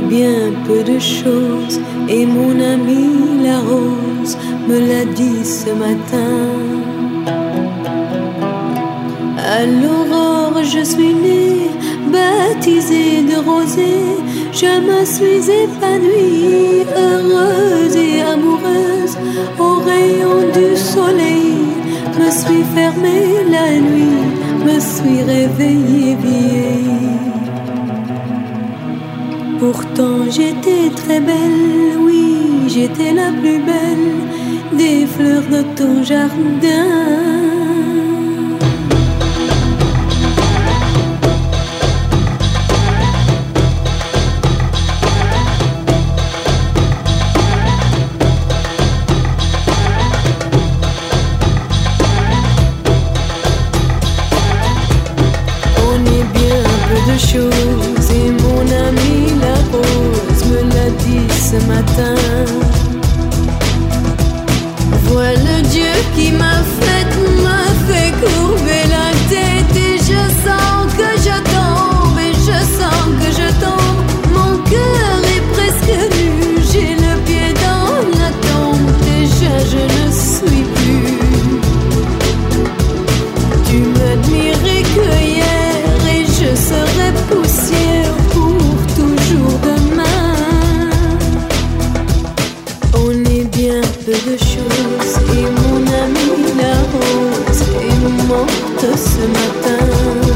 bien peu de choses et mon ami la rose me l'a dit ce matin. À l'aurore je suis née, baptisée de rosée, je me suis épanouie, heureuse et amoureuse, au rayon du soleil, me suis fermée la nuit, me suis réveillée vieille. Pourtant j'étais très belle, oui, j'étais la plus belle des fleurs de ton jardin. On est bien peu de choses et mon ami la rose me l'a dit ce matin. Voilà Dieu qui m'a fait courber la tête et je sens que je tombe et je sens que je tombe. Mon cœur est presque nu, j'ai le pied dans la tombe, déjà je ne suis plus. Tu m'admirais que hier et je serai poussière pour toujours demain. On est bien peu de choses et mon ami la rose est morte ce matin.